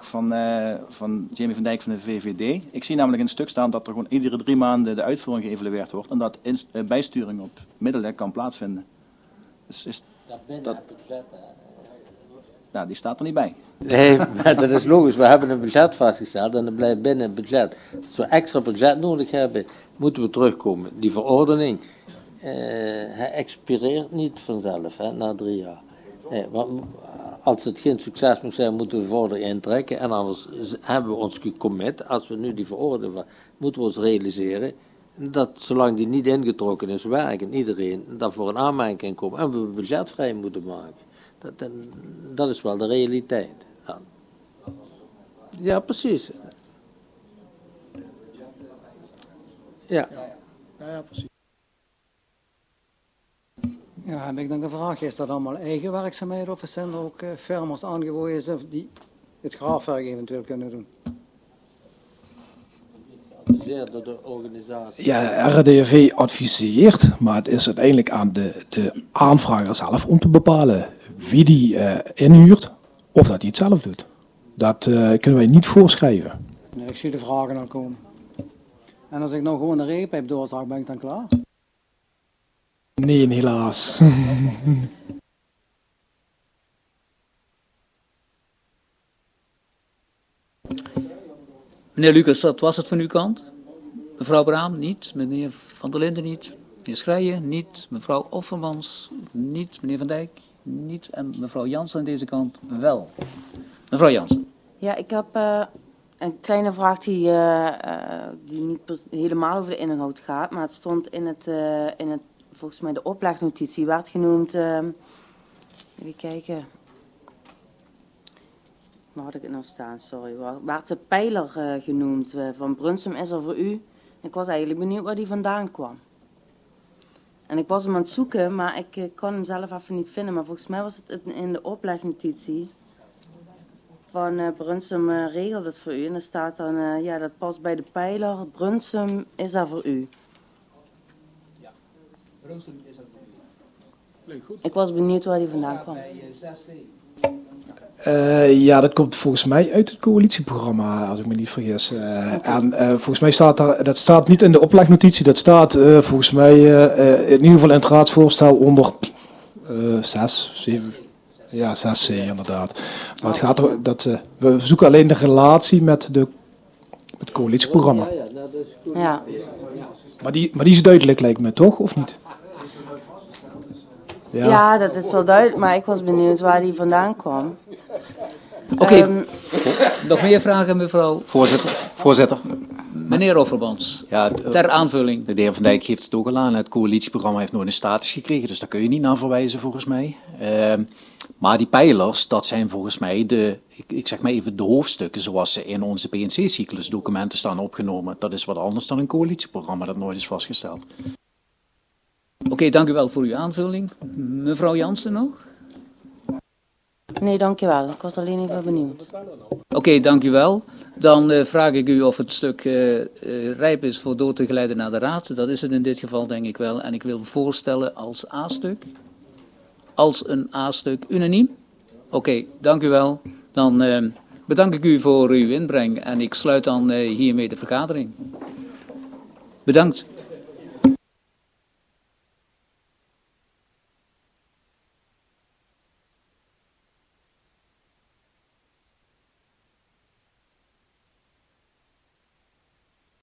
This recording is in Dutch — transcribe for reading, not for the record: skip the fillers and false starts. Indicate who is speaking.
Speaker 1: van Jamie van Dijk van de VVD. Ik zie namelijk in het stuk staan dat er gewoon iedere 3 maanden de uitvoering geëvalueerd wordt en dat bijsturing op middelen kan plaatsvinden. Dus is dat... Nou, die staat er niet bij.
Speaker 2: Nee, maar dat is logisch. We hebben een budget vastgesteld en dan blijft binnen het budget. Als we extra budget nodig hebben, moeten we terugkomen. Die verordening hij expireert niet vanzelf, na 3 jaar. Als het geen succes moet zijn, moeten we de verordening intrekken. En anders hebben we ons gecommit, als we nu die verordening moeten we ons realiseren dat zolang die niet ingetrokken is, werken iedereen daarvoor een aanmerking komt en we budget vrij moeten maken. Dat is wel de realiteit. Ja, precies. Ja,
Speaker 3: precies. Ja, heb ik dan een vraag. Is dat allemaal eigen werkzaamheden of zijn er ook firma's aangewezen die het graafwerk eventueel kunnen doen?
Speaker 2: Door de organisatie.
Speaker 4: Ja, RDV adviseert, maar het is uiteindelijk aan de aanvrager zelf om te bepalen wie die inhuurt of dat hij het zelf doet. Dat kunnen wij niet voorschrijven.
Speaker 3: Nee, ik zie de vragen al komen. En als ik nou gewoon een regenpijp doorzaag, ben ik dan klaar?
Speaker 4: Nee, helaas.
Speaker 5: Meneer Lucas, dat was het van uw kant? Mevrouw Braam, niet. Meneer Van der Linden, niet. Meneer Schrijen, niet. Mevrouw Offermans, niet. Meneer Van Dijk, niet. En mevrouw Jansen aan deze kant wel. Mevrouw Jansen.
Speaker 6: Ja, ik heb een kleine vraag die niet helemaal over de inhoud gaat. Maar het stond in het volgens mij de oplegnotitie, werd genoemd... even kijken... Waar had ik het nou staan? Sorry. Werd de pijler genoemd van Brunsum is er voor u. Ik was eigenlijk benieuwd waar die vandaan kwam. En ik was hem aan het zoeken, maar ik kon hem zelf even niet vinden. Maar volgens mij was het in de oplegnotitie van Brunsum regelt het voor u. En er staat dan, dat past bij de pijler. Brunsum is er voor u.
Speaker 5: Ja, Brunsum is er voor u. Leuk, goed.
Speaker 6: Ik was benieuwd waar die vandaan kwam.
Speaker 4: Ja, dat komt volgens mij uit het coalitieprogramma, als ik me niet vergis. En volgens mij staat dat staat niet in de oplegnotitie, dat staat volgens mij in ieder geval in het raadsvoorstel onder 6, 7, ja 6C inderdaad. Maar het gaat er, we zoeken alleen de relatie met het coalitieprogramma.
Speaker 6: Ja.
Speaker 4: Maar die is duidelijk, lijkt me, toch? Of niet?
Speaker 6: Ja, dat is wel duidelijk, maar ik was benieuwd waar die vandaan kwam.
Speaker 5: Oké. Nog meer vragen, mevrouw?
Speaker 7: Voorzitter.
Speaker 5: Meneer Offermans, ja, ter aanvulling.
Speaker 7: De heer Van Dijk heeft het ook al aan. Het coalitieprogramma heeft nooit een status gekregen, dus daar kun je niet naar verwijzen volgens mij. Maar die pijlers, dat zijn volgens mij ik zeg maar even de hoofdstukken zoals ze in onze PNC-cyclusdocumenten staan opgenomen. Dat is wat anders dan een coalitieprogramma dat nooit is vastgesteld.
Speaker 5: Oké, dank u wel voor uw aanvulling. Mevrouw Jansen nog?
Speaker 6: Nee, dank u wel. Ik was alleen even benieuwd.
Speaker 5: Oké, dank u wel. Dan vraag ik u of het stuk rijp is voor door te geleiden naar de raad. Dat is het in dit geval, denk ik wel. En ik wil voorstellen als A-stuk. Als een A-stuk unaniem. Oké, dank u wel. Dan bedank ik u voor uw inbreng en ik sluit dan hiermee de vergadering. Bedankt.